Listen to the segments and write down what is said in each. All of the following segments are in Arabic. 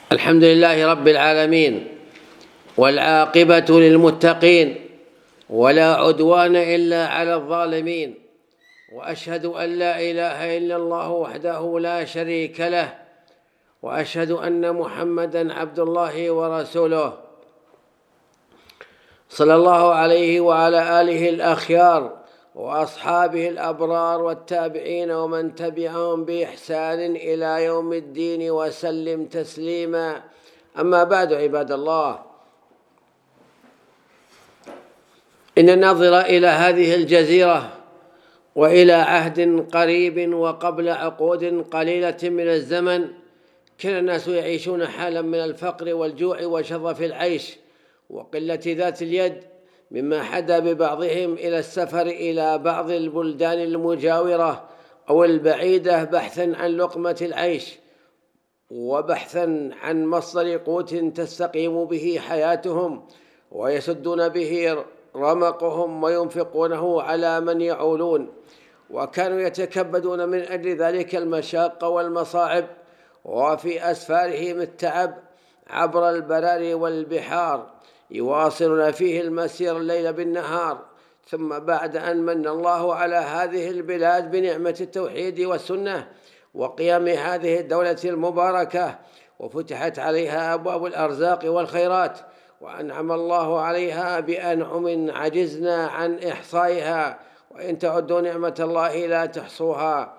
الحمد لله رب العالمين، والعاقبة للمتقين، ولا عدوان إلا على الظالمين، وأشهد أن لا إله إلا الله وحده لا شريك له، وأشهد أن محمدًا عبد الله ورسوله، صلى الله عليه وعلى آله الأخيار وأصحابه الأبرار والتابعين ومن تبعهم بإحسان إلى يوم الدين وسلم تسليما. أما بعد، عباد الله، إن الناظر إلى هذه الجزيرة وإلى عهد قريب وقبل عقود قليلة من الزمن كان الناس يعيشون حالا من الفقر والجوع وشظف العيش وقلة ذات اليد، مما حدا ببعضهم إلى السفر إلى بعض البلدان المجاورة أو البعيدة بحثا عن لقمة العيش وبحثا عن مصدر قوت تستقيم به حياتهم ويسدون به رمقهم وينفقونه على من يعولون، وكانوا يتكبدون من أجل ذلك المشاق والمصاعب وفي أسفارهم التعب عبر البراري والبحار، يواصلون فيه المسير الليل بالنهار. ثم بعد أن من الله على هذه البلاد بنعمة التوحيد والسنة وقيام هذه الدولة المباركة وفتحت عليها أبواب الأرزاق والخيرات، وأنعم الله عليها بأنعم عجزنا عن إحصائها، وإن تعدوا نعمة الله لا تحصوها،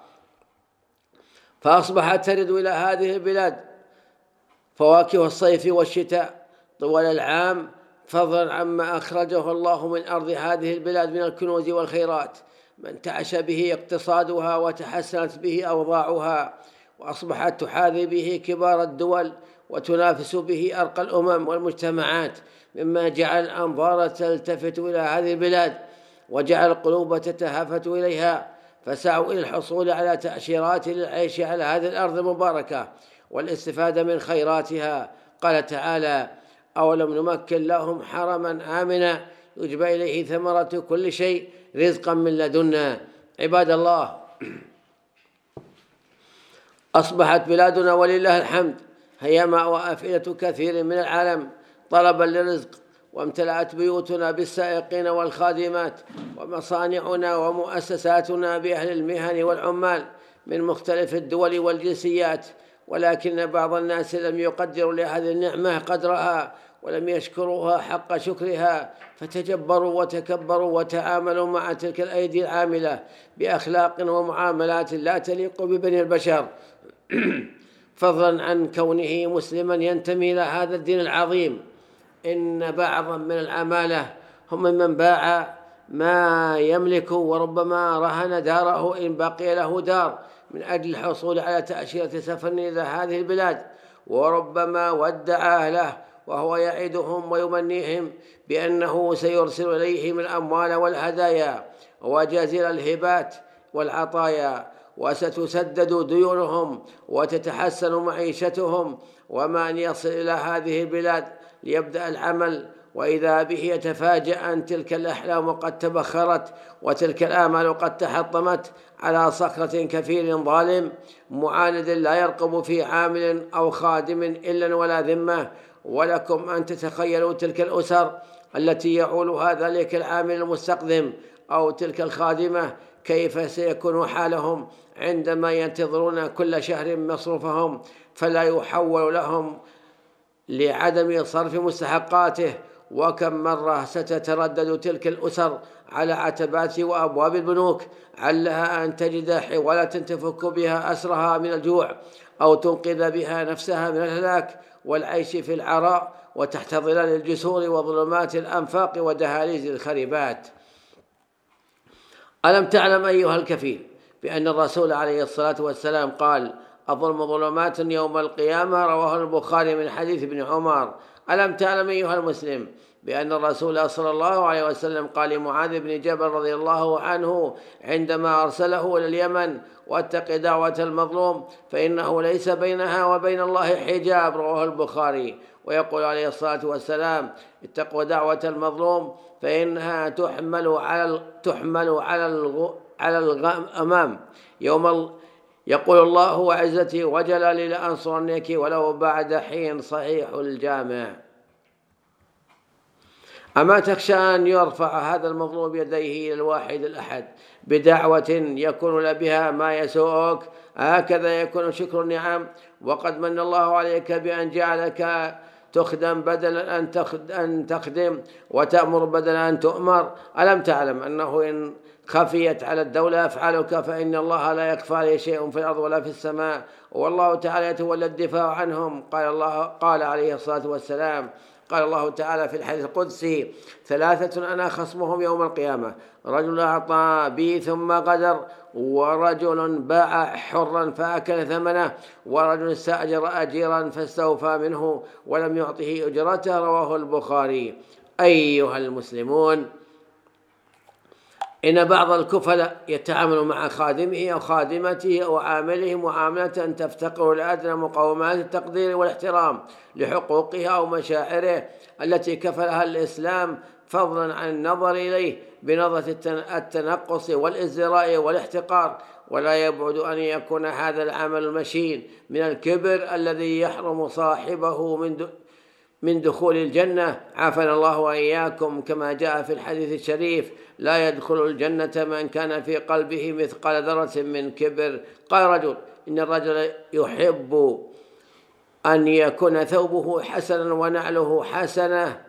فأصبحت ترد إلى هذه البلاد فواكه الصيف والشتاء طوال العام، فضلا عما أخرجه الله من أرض هذه البلاد من الكنوز والخيرات، ما انتعش به اقتصادها وتحسنت به أوضاعها، وأصبحت تحاذي به كبار الدول وتنافس به أرقى الأمم والمجتمعات، مما جعل الأنظار تلتفت إلى هذه البلاد وجعل القلوب تتهافت إليها، فسعوا إلى الحصول على تأشيرات للعيش على هذه الأرض المباركة والاستفادة من خيراتها. قال تعالى: أولم نمكن لهم حرما آمنا يجبى إليه ثمرة كل شيء رزقا من لدنا. عباد الله، أصبحت بلادنا ولله الحمد هي مأوى أفئدة كثير من العالم طلبا للرزق، وامتلأت بيوتنا بالسائقين والخادمات، ومصانعنا ومؤسساتنا بأهل المهن والعمال من مختلف الدول والجنسيات، ولكن بعض الناس لم يقدروا لهذه النعمة قدرها ولم يشكروها حق شكرها، فتجبروا وتكبروا وتعاملوا مع تلك الأيدي العاملة بأخلاق ومعاملات لا تليق ببني البشر، فضلا عن كونه مسلما ينتمي إلى هذا الدين العظيم. إن بعضا من العمالة هم من باع ما يملك وربما رهن داره إن بقي له دار من أجل الحصول على تأشيرة سفر إلى هذه البلاد، وربما ودع أهله وهو يعدهم ويمنيهم بأنه سيرسل إليهم الأموال والهدايا وجزيل الهبات والعطايا، وستسدد ديونهم وتتحسن معيشتهم، وما أن يصل إلى هذه البلاد ليبدأ العمل وإذا به يتفاجأ أن تلك الأحلام قد تبخرت وتلك الآمال قد تحطمت على صخرة كفيل ظالم معاند لا يرقب في عامل أو خادم إلا ولا ذمة. ولكم أن تتخيلوا تلك الأسر التي يعولها ذلك العامل المستقدم أو تلك الخادمة كيف سيكون حالهم عندما ينتظرون كل شهر مصروفهم فلا يحول لهم لعدم صرف مستحقاته، وكم مرة ستتردد تلك الأسر على عتبات وأبواب البنوك علها أن تجد حوالة تفك بها أسرها من الجوع أو تنقذ بها نفسها من الهلاك والعيش في العراء وتحت ظلال الجسور وظلمات الأنفاق ودهاليز الخريبات. ألم تعلم أيها الكفيل بأن الرسول عليه الصلاة والسلام قال: الظلم ظلمات يوم القيامة، رواه البخاري من حديث ابن عمر. ألم تعلم أيها المسلم بأن الرسول صلى الله عليه وسلم قال لمعاذ بن جبل رضي الله عنه عندما أرسله إلى اليمن: واتق دعوة المظلوم فإنه ليس بينها وبين الله حجاب، رواه البخاري. ويقول عليه الصلاة والسلام: اتقوا دعوة المظلوم فإنها تحمل على الغمام يقول الله وعزتي وجلالي لأنصرنك ولو بعد حين. صحيح الجامع. أما تخشى أن يرفع هذا المظلوم يديه إلى الواحد الأحد بدعوة يكون بها ما يسوءك؟ هكذا يكون شكر النعم. وقد من الله عليك بأن جعلك تخدم بدلا أن تخدم، وتأمر بدلا أن تؤمر. ألم تعلم أنه إن خفيت على الدولة أفعالك فإن الله لا يخفى عليه شيء في الأرض ولا في السماء، والله تعالى يتولى الدفاع عنهم. قال عليه الصلاة والسلام، قال الله تعالى في الحديث القدسي: ثلاثة أنا خصمهم يوم القيامة: رجل أعطى بي ثم غدر، ورجل باع حرا فأكل ثمنه، ورجل استأجر أجيرا فاستوفى منه ولم يعطه أجرته. رواه البخاري. أيها المسلمون، إن بعض الكفلاء يتعامل مع خادمه أو خادمته أو عامله معاملة تفتقر لأدنى مقومات التقدير والاحترام لحقوقها أو مشاعره التي كفلها الإسلام، فضلا عن النظر إليه بنظرة التنقص والازدراء والاحتقار. ولا يبعد أن يكون هذا العمل المشين من الكبر الذي يحرم صاحبه من دخول الجنة. عافنا الله وإياكم، كما جاء في الحديث الشريف: لا يدخل الجنة من كان في قلبه مثقال ذرة من كبر. قال رجل: إن الرجل يحب أن يكون ثوبه حسنا ونعله حسنة.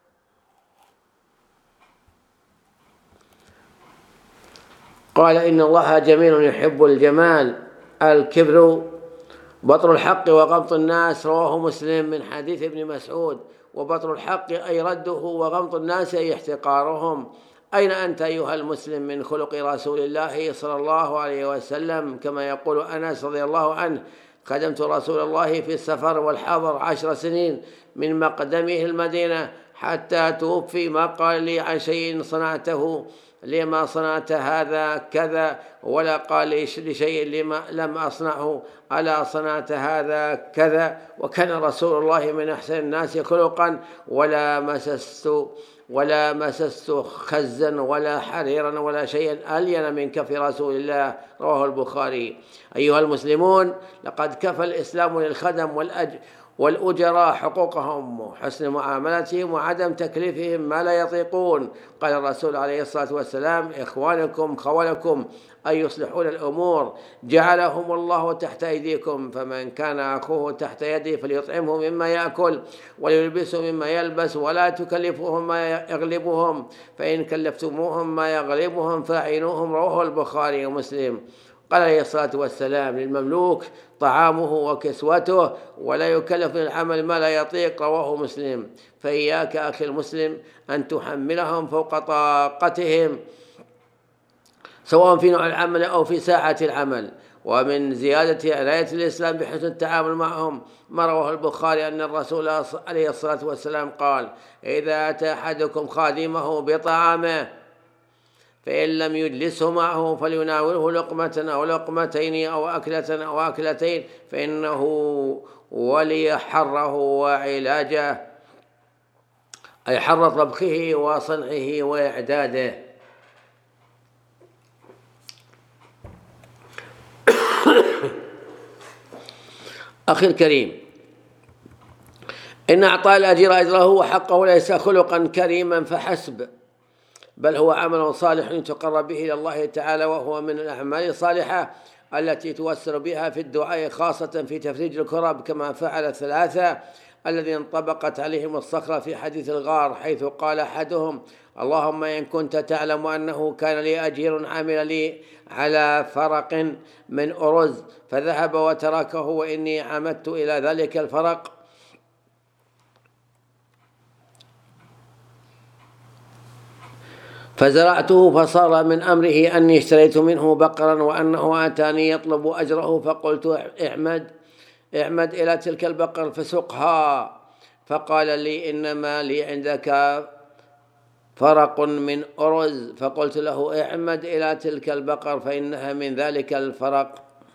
قال: إن الله جميل يحب الجمال. الكبر بطر الحق وغمط الناس. رواه مسلم من حديث ابن مسعود. وبطر الحق أي رده، وغمط الناس أي احتقارهم. أين أنت أيها المسلم من خلق رسول الله صلى الله عليه وسلم؟ كما يقول أنس رضي الله عنه: خدمت رسول الله في السفر والحضر 10 سنين من مقدمه المدينة حتى توفي، ما قال لي عن شيء صنعته لما صنعت هذا كذا، ولا قال لي لشيء لما لم أصنعه ألا صنعت هذا كذا. وكان رسول الله من أحسن الناس خلقا، ولا مسست خزا ولا حريرا ولا شيئا ألين من كف رسول الله. رواه البخاري. أيها المسلمون، لقد كفى الإسلام للخدم والأجراء حقوقهم وحسن معاملتهم وعدم تكليفهم ما لا يطيقون. قال الرسول عليه الصلاة والسلام: إخوانكم خولكم أن يصلحون الأمور جعلهم الله تحت أيديكم، فمن كان أخوه تحت يده فليطعمه مما يأكل وليلبسه مما يلبس، ولا تكلفوهم ما يغلبهم، فإن كلفتموهم ما يغلبهم فاعينوهم. رواه البخاري ومسلم. قال عليه الصلاة والسلام للمملوك: طعامه وكسوته، ولا يكلف من العمل ما لا يطيق. رواه مسلم. فإياك أخي المسلم أن تحملهم فوق طاقتهم، سواء في نوع العمل أو في ساعة العمل. ومن زيادة عناية الإسلام بحسن التعامل معهم ما رواه البخاري أن الرسول عليه الصلاة والسلام قال: إذا أتى أحدكم خادمه بطعامه فإن لم يجلسه معه فليناوله لقمة أو لقمتين أو أكلة أو أكلتين، فإنه ولي حره وعلاجه، أي حر طبخه وصنعه وإعداده. أخي الكريم، إن أعطاء الأجير أجره وحقه ليس خلقا كريما فحسب، بل هو عمل صالح يتقرب به إلى الله تعالى، وهو من الأعمال الصالحة التي توسر بها في الدعاء، خاصة في تفريج الكرب، كما فعل الثلاثة الذين انطبقت عليهم الصخرة في حديث الغار، حيث قال أحدهم: اللهم إن كنت تعلم أنه كان لي أجير عمل لي على فرق من أرز فذهب وتركه، وإني عمدت إلى ذلك الفرق فزرعته، فصار من أمره أني اشتريت منه بقرا وأنه أتاني يطلب أجره، فقلت: اعمد إلى تلك البقر فسقها. فقال لي: إنما لي عندك فرق من أرز. فقلت له: اعمد إلى تلك البقر فإنها من ذلك الفرق.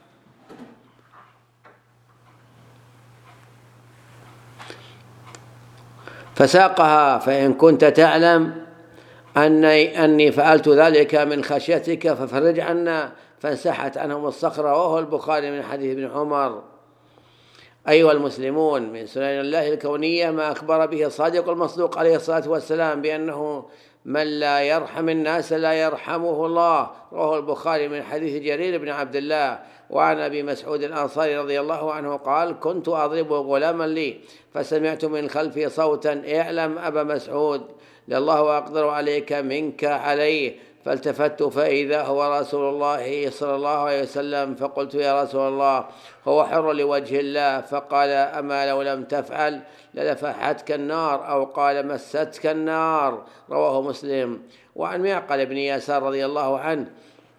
فساقها. فإن كنت تعلم أني فعلت ذلك من خشيتك ففرج عنا. فانسحت عنهم الصخرة، وهو البخاري من حديث ابن عمر. أيها المسلمون، من سنن الله الكونية ما أخبر به الصادق المصدوق عليه الصلاة والسلام بأنه من لا يرحم الناس لا يرحمه الله، رواه البخاري من حديث جرير بن عبد الله. وعن أبي مسعود الأنصاري رضي الله عنه قال: كنت أضرب غلاما لي فسمعت من خلفي صوتا: اعلم أبا مسعود لله أقدر عليك منك عليه. فالتفت فإذا هو رسول الله صلى الله عليه وسلم، فقلت: يا رسول الله، هو حر لوجه الله. فقال: أما لو لم تفعل للفحتك النار، أو قال: مستك النار، رواه مسلم. وعن معقل بن يسار رضي الله عنه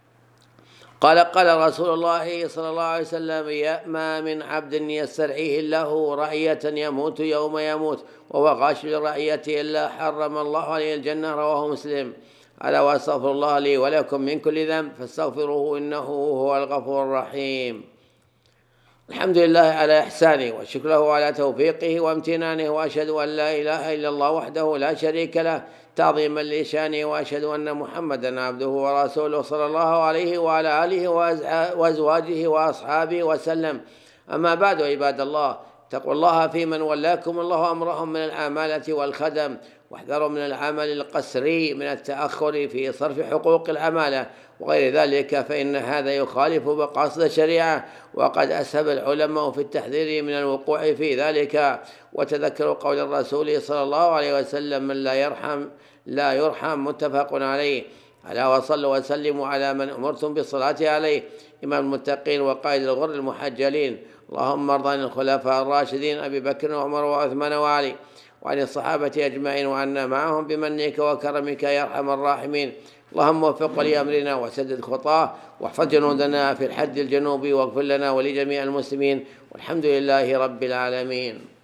قال: قال رسول الله صلى الله عليه وسلم: ما من عبد يسترعيه الله رعية يموت يوم يموت وهو غاش لرعيته إلا حرم الله عليه الجنة، رواه مسلم. ألا وأستغفر الله لي ولكم من كل ذنب فاستغفروه إنه هو الغفور الرحيم. الحمد لله على إحسانه، والشكر له على توفيقه وامتنانه، وأشهد أن لا إله إلا الله وحده لا شريك له تعظيما لشانه، وأشهد أن محمدا عبده ورسوله صلى الله عليه وعلى آله وأزواجه وأصحابه وسلم. أما بعد، عباد الله، اتقوا الله في من ولاكم الله أمرهم من العمالة والخدم، واحذروا من العمل القسري من التأخر في صرف حقوق العمالة وغير ذلك، فإن هذا يخالف مقاصد الشريعة، وقد أسهب العلماء في التحذير من الوقوع في ذلك. وتذكروا قول الرسول صلى الله عليه وسلم: من لا يرحم، متفق عليه. ألا وصلوا وسلموا على من أمرتم بالصلاة عليه، إمام المتقين وقائد الغر المحجلين. اللهم ارض عن الخلفاء الراشدين أبي بكر وعمر وعثمان وعلي، وعن الصحابة أجمعين، وعنا معهم بمنك وكرمك يا أرحم الراحمين. اللهم وفق لأمرنا وسدد خطاه، واحفظ جنودنا في الحد الجنوبي، واغفر لنا ولجميع المسلمين، والحمد لله رب العالمين.